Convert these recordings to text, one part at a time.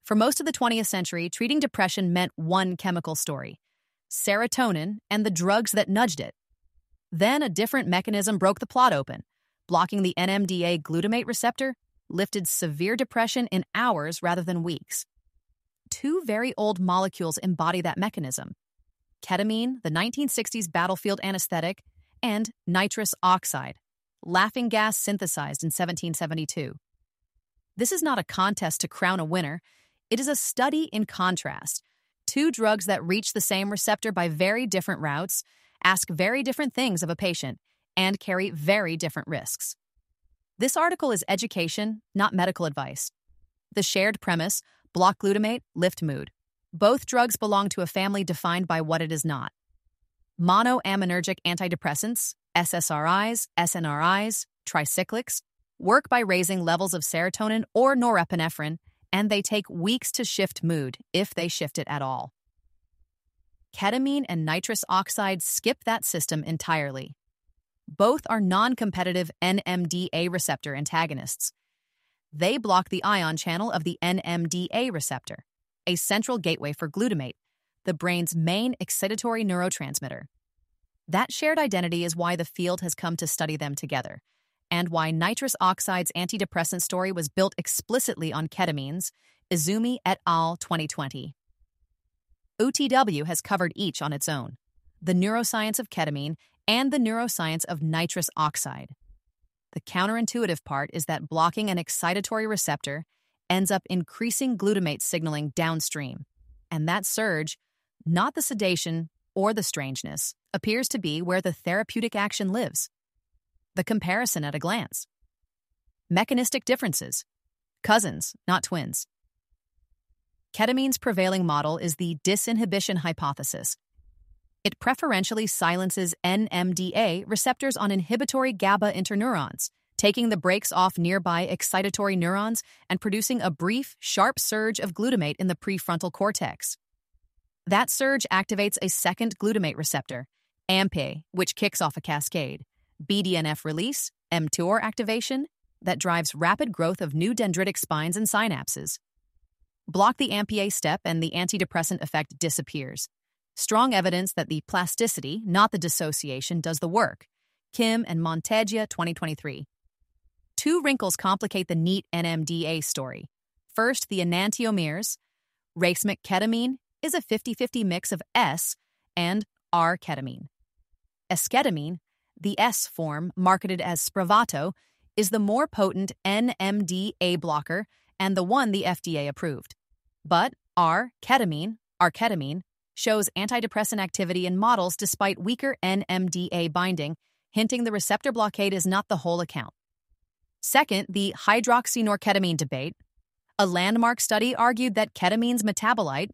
For most of the 20th century, treating depression meant one chemical story: serotonin and the drugs that nudged it. Then a different mechanism broke the plot open. Blocking the NMDA glutamate receptor lifted severe depression in hours rather than weeks. Two very old molecules embody that mechanism: ketamine, the 1960s battlefield anesthetic, and nitrous oxide, laughing gas synthesized in 1772. This is not a contest to crown a winner. It is a study in contrast. Two drugs that reach the same receptor by very different routes, ask very different things of a patient, and carry very different risks. This article is education, not medical advice. The shared premise: block glutamate, lift mood. Both drugs belong to a family defined by what it is not. Monoaminergic antidepressants, SSRIs, SNRIs, tricyclics, work by raising levels of serotonin or norepinephrine, and they take weeks to shift mood, if they shift it at all. Ketamine and nitrous oxide skip that system entirely. Both are non-competitive NMDA receptor antagonists. They block the ion channel of the NMDA receptor, a central gateway for glutamate, the brain's main excitatory neurotransmitter. That shared identity is why the field has come to study them together, and why nitrous oxide's antidepressant story was built explicitly on ketamine's, Izumi et al. 2020. OTW has covered each on its own: the neuroscience of ketamine and the neuroscience of nitrous oxide. The counterintuitive part is that blocking an excitatory receptor ends up increasing glutamate signaling downstream, and that surge, not the sedation or the strangeness, appears to be where the therapeutic action lives. The comparison at a glance. Mechanistic differences. Cousins, not twins. Ketamine's prevailing model is the disinhibition hypothesis. It preferentially silences NMDA receptors on inhibitory GABA interneurons, taking the brakes off nearby excitatory neurons and producing a brief, sharp surge of glutamate in the prefrontal cortex. That surge activates a second glutamate receptor, AMPA, which kicks off a cascade: BDNF release, mTOR activation, that drives rapid growth of new dendritic spines and synapses. Block the AMPA step and the antidepressant effect disappears. Strong evidence that the plasticity, not the dissociation, does the work. Kim and Monteggia, 2023. Two wrinkles complicate the neat NMDA story. First, the enantiomers. Racemic ketamine is a 50-50 mix of S and R-ketamine. Esketamine, the S form, marketed as Spravato, is the more potent NMDA blocker and the one the FDA approved. But R-ketamine, arketamine, shows antidepressant activity in models despite weaker NMDA binding, hinting the receptor blockade is not the whole account. Second, the hydroxynorketamine debate. A landmark study argued that ketamine's metabolite,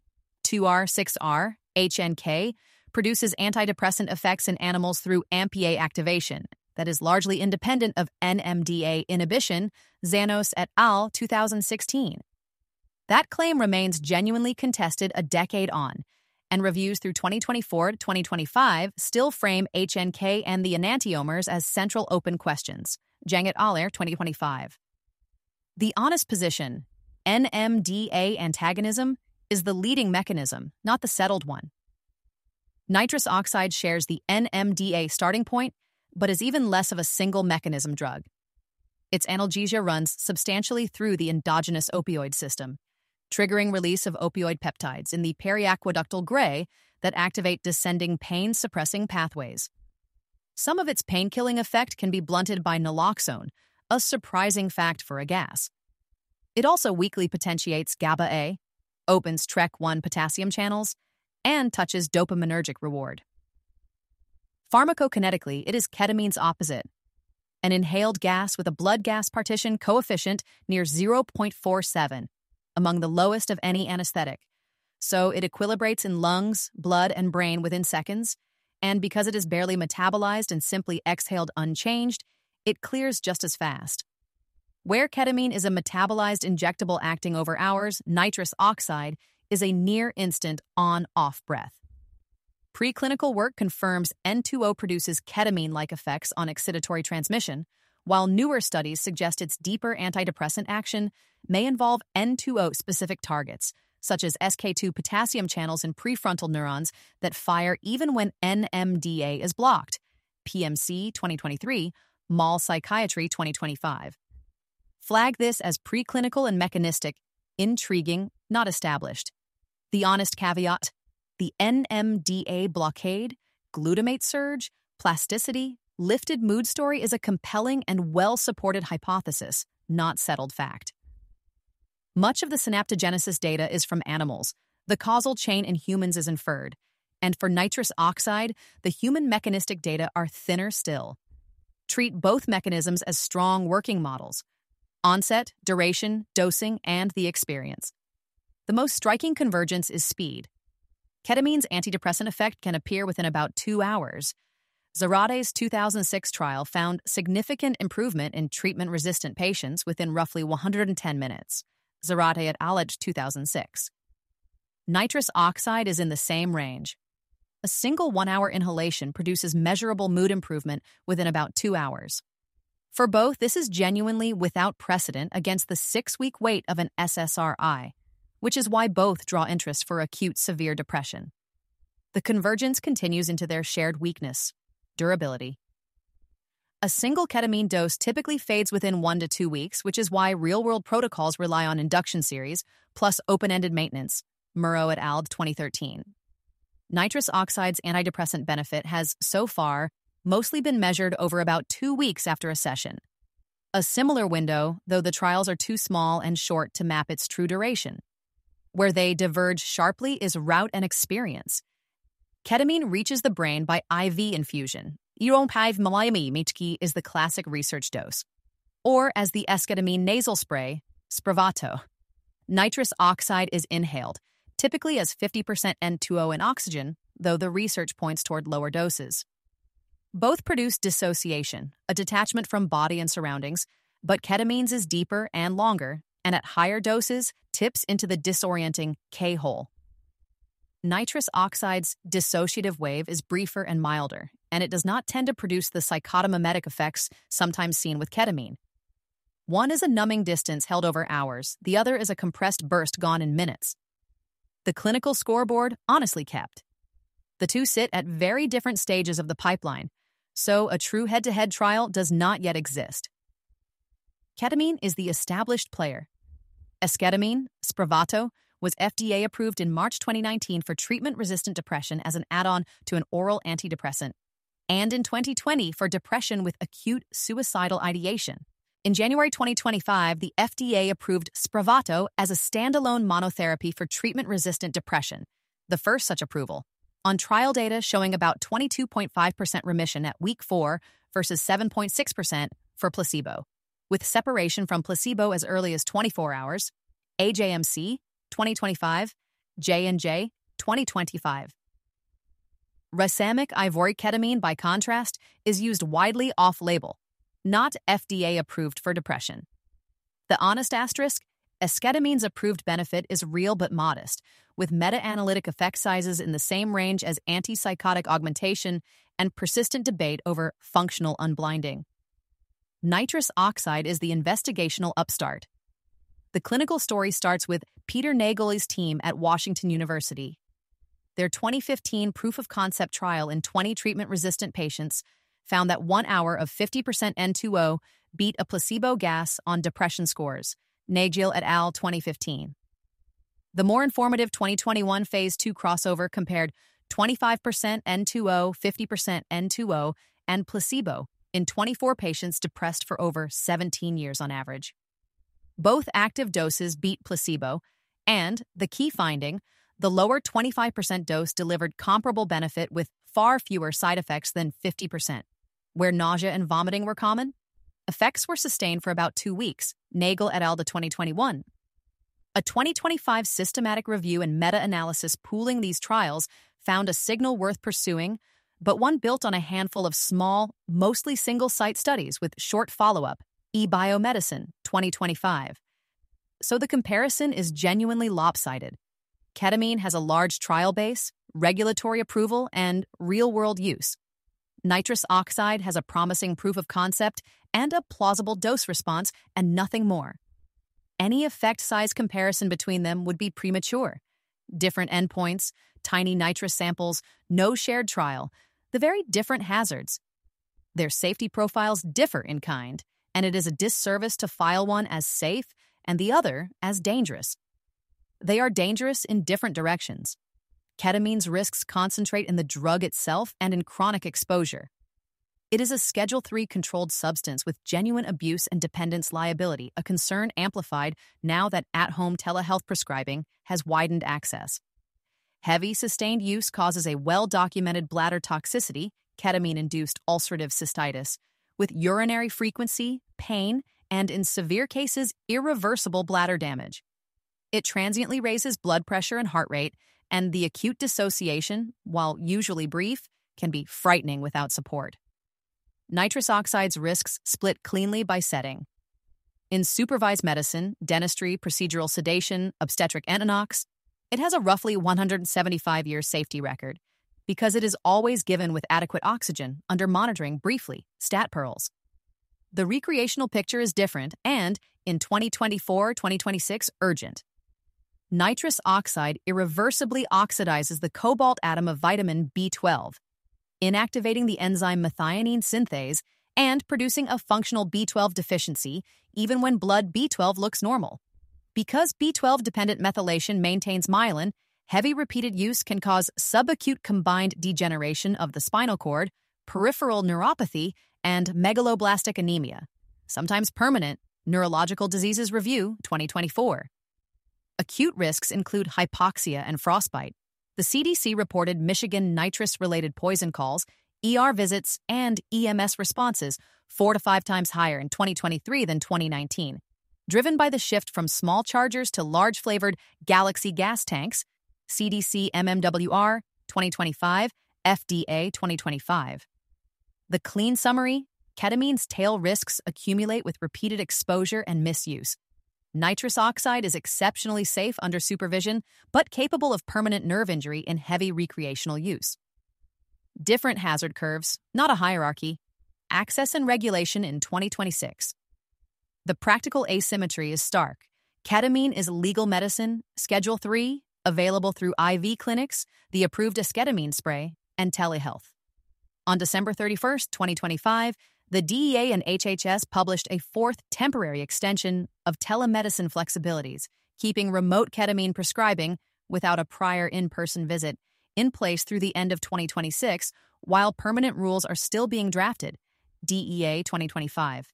2R6R, HNK, produces antidepressant effects in animals through AMPA activation that is largely independent of NMDA inhibition, Zanos et al. 2016. That claim remains genuinely contested a decade on, and reviews through 2024 to 2025 still frame HNK and the enantiomers as central open questions. Jang et al. 2025. The honest position: NMDA antagonism is the leading mechanism, not the settled one. Nitrous oxide shares the NMDA starting point, but is even less of a single mechanism drug. Its analgesia runs substantially through the endogenous opioid system, triggering release of opioid peptides in the periaqueductal gray that activate descending pain-suppressing pathways. Some of its pain-killing effect can be blunted by naloxone, a surprising fact for a gas. It also weakly potentiates GABA-A, opens TREC1 potassium channels, and touches dopaminergic reward. Pharmacokinetically, it is ketamine's opposite: an inhaled gas with a blood gas partition coefficient near 0.47, among the lowest of any anesthetic. So it equilibrates in lungs, blood, and brain within seconds, and because it is barely metabolized and simply exhaled unchanged, it clears just as fast. Where ketamine is a metabolized injectable acting over hours, nitrous oxide is a near-instant on-off breath. Preclinical work confirms N2O produces ketamine-like effects on excitatory transmission, while newer studies suggest its deeper antidepressant action may involve N2O-specific targets, such as SK2 potassium channels in prefrontal neurons that fire even when NMDA is blocked. PMC 2023, Mall Psychiatry 2025. Flag this as preclinical and mechanistic, intriguing, not established. The honest caveat: the NMDA blockade, glutamate surge, plasticity, lifted mood story is a compelling and well-supported hypothesis, not settled fact. Much of the synaptogenesis data is from animals. The causal chain in humans is inferred. And for nitrous oxide, the human mechanistic data are thinner still. Treat both mechanisms as strong working models: onset, duration, dosing, and the experience. The most striking convergence is speed. Ketamine's antidepressant effect can appear within about 2 hours. Zarate's 2006 trial found significant improvement in treatment-resistant patients within roughly 110 minutes. Zarate et al. 2006. Nitrous oxide is in the same range. A single 1-hour inhalation produces measurable mood improvement within about 2 hours. For both, this is genuinely without precedent against the 6-week wait of an SSRI, which is why both draw interest for acute severe depression. The convergence continues into their shared weakness: durability. A single ketamine dose typically fades within 1 to 2 weeks, which is why real-world protocols rely on induction series plus open-ended maintenance. Murrow et al. 2013. Nitrous oxide's antidepressant benefit has, so far, mostly been measured over about 2 weeks after a session. A similar window, though the trials are too small and short to map its true duration. Where they diverge sharply is route and experience. Ketamine reaches the brain by IV infusion. 0.5 ml is the classic research dose. Or as the esketamine nasal spray, Spravato. Nitrous oxide is inhaled, typically as 50% N2O in oxygen, though the research points toward lower doses. Both produce dissociation, a detachment from body and surroundings, but ketamine's is deeper and longer, and at higher doses tips into the disorienting K-hole. Nitrous oxide's dissociative wave is briefer and milder, and it does not tend to produce the psychotomimetic effects sometimes seen with ketamine. One is a numbing distance held over hours, the other is a compressed burst gone in minutes. The clinical scoreboard honestly kept. The two sit at very different stages of the pipeline, so a true head-to-head trial does not yet exist. Ketamine is the established player. Esketamine, Spravato, was FDA approved in March 2019 for treatment-resistant depression as an add-on to an oral antidepressant, and in 2020 for depression with acute suicidal ideation. In January 2025, the FDA approved Spravato as a standalone monotherapy for treatment-resistant depression, the first such approval, on trial data showing about 22.5% remission at week 4 versus 7.6% for placebo, with separation from placebo as early as 24 hours, AJMC 2025, J&J 2025. Racemic ivoric ketamine, by contrast, is used widely off-label, not FDA-approved for depression. The honest asterisk: esketamine's approved benefit is real but modest, with meta-analytic effect sizes in the same range as antipsychotic augmentation and persistent debate over functional unblinding. Nitrous oxide is the investigational upstart. The clinical story starts with Peter Nageli's team at Washington University. Their 2015 proof-of-concept trial in 20 treatment-resistant patients found that 1 hour of 50% N2O beat a placebo gas on depression scores, Nagel et al. 2015. The more informative 2021 Phase 2 crossover compared 25% N2O, 50% N2O, and placebo in 24 patients depressed for over 17 years on average. Both active doses beat placebo, and, the key finding, the lower 25% dose delivered comparable benefit with far fewer side effects than 50%. Where nausea and vomiting were common, effects were sustained for about 2 weeks, Nagel et al. 2021. A 2025 systematic review and meta-analysis pooling these trials found a signal worth pursuing, but one built on a handful of small, mostly single-site studies with short follow-up, eBiomedicine 2025. So the comparison is genuinely lopsided. Ketamine has a large trial base, regulatory approval, and real-world use. Nitrous oxide has a promising proof of concept and a plausible dose response, and nothing more. Any effect size comparison between them would be premature. Different endpoints, tiny nitrous samples, no shared trial, the very different hazards. Their safety profiles differ in kind, and it is a disservice to file one as safe and the other as dangerous. They are dangerous in different directions. Ketamine's risks concentrate in the drug itself and in chronic exposure. It is a Schedule III controlled substance with genuine abuse and dependence liability, a concern amplified now that at-home telehealth prescribing has widened access. Heavy, sustained use causes a well-documented bladder toxicity, ketamine-induced ulcerative cystitis, with urinary frequency, pain, and in severe cases, irreversible bladder damage. It transiently raises blood pressure and heart rate, and the acute dissociation, while usually brief, can be frightening without support. Nitrous oxide's risks split cleanly by setting. In supervised medicine, dentistry, procedural sedation, obstetric entonox, it has a roughly 175-year safety record because it is always given with adequate oxygen under monitoring briefly, stat pearls. The recreational picture is different and, in 2024-2026, urgent. Nitrous oxide irreversibly oxidizes the cobalt atom of vitamin B12, inactivating the enzyme methionine synthase and producing a functional B12 deficiency even when blood B12 looks normal. Because B12-dependent methylation maintains myelin, heavy repeated use can cause subacute combined degeneration of the spinal cord, peripheral neuropathy, and megaloblastic anemia, sometimes permanent. Neurological Diseases Review, 2024. Acute risks include hypoxia and frostbite. The CDC reported Michigan nitrous-related poison calls, ER visits, and EMS responses 4 to 5 times higher in 2023 than 2019, driven by the shift from small chargers to large-flavored Galaxy gas tanks, CDC MMWR, 2025, FDA, 2025. The clean summary: ketamine's tail risks accumulate with repeated exposure and misuse. Nitrous oxide is exceptionally safe under supervision, but capable of permanent nerve injury in heavy recreational use. Different hazard curves, not a hierarchy. Access and regulation in 2026. The practical asymmetry is stark. Ketamine is legal medicine, Schedule III, available through IV clinics, the approved esketamine spray, and telehealth. On December 31, 2025, the DEA and HHS published a 4th temporary extension of telemedicine flexibilities, keeping remote ketamine prescribing, without a prior in-person visit, in place through the end of 2026, while permanent rules are still being drafted. DEA 2025.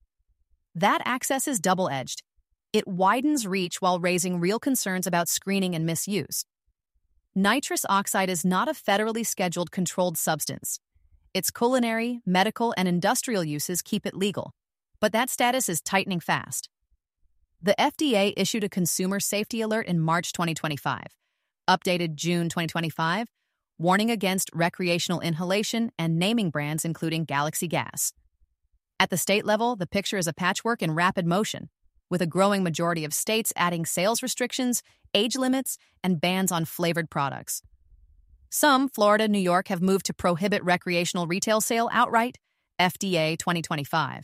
That access is double-edged. It widens reach while raising real concerns about screening and misuse. Nitrous oxide is not a federally scheduled controlled substance. Its culinary, medical, and industrial uses keep it legal, but that status is tightening fast. The FDA issued a consumer safety alert in March 2025, updated June 2025, warning against recreational inhalation and naming brands including Galaxy Gas. At the state level, the picture is a patchwork in rapid motion, with a growing majority of states adding sales restrictions, age limits, and bans on flavored products. Some, Florida, New York, have moved to prohibit recreational retail sale outright, FDA 2025.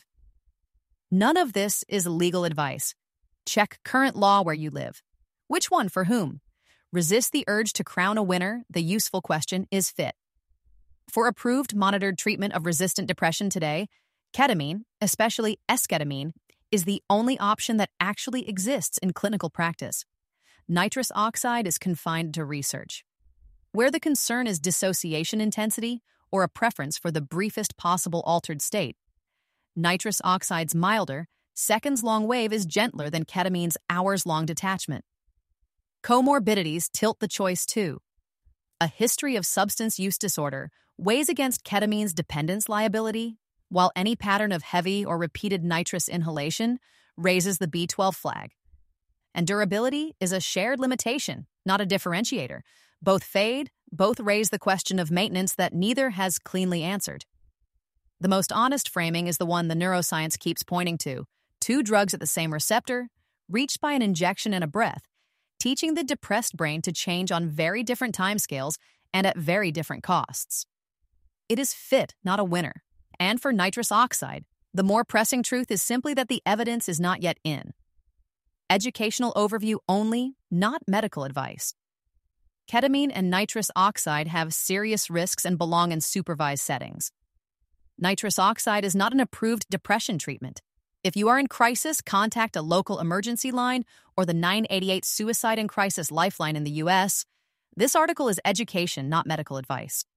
None of this is legal advice. Check current law where you live. Which one for whom? Resist the urge to crown a winner. The useful question is fit. For approved monitored treatment of resistant depression today, ketamine, especially esketamine, is the only option that actually exists in clinical practice. Nitrous oxide is confined to research. Where the concern is dissociation intensity or a preference for the briefest possible altered state, nitrous oxide's milder, seconds-long wave is gentler than ketamine's hours-long detachment. Comorbidities tilt the choice too. A history of substance use disorder weighs against ketamine's dependence liability, while any pattern of heavy or repeated nitrous inhalation raises the B12 flag. And durability is a shared limitation, not a differentiator. Both fade, both raise the question of maintenance that neither has cleanly answered. The most honest framing is the one the neuroscience keeps pointing to: 2 drugs at the same receptor, reached by an injection and a breath, teaching the depressed brain to change on very different timescales and at very different costs. It is fit, not a winner. And for nitrous oxide, the more pressing truth is simply that the evidence is not yet in. Educational overview only, not medical advice. Ketamine and nitrous oxide have serious risks and belong in supervised settings. Nitrous oxide is not an approved depression treatment. If you are in crisis, contact a local emergency line or the 988 Suicide and Crisis Lifeline in the U.S. This article is education, not medical advice.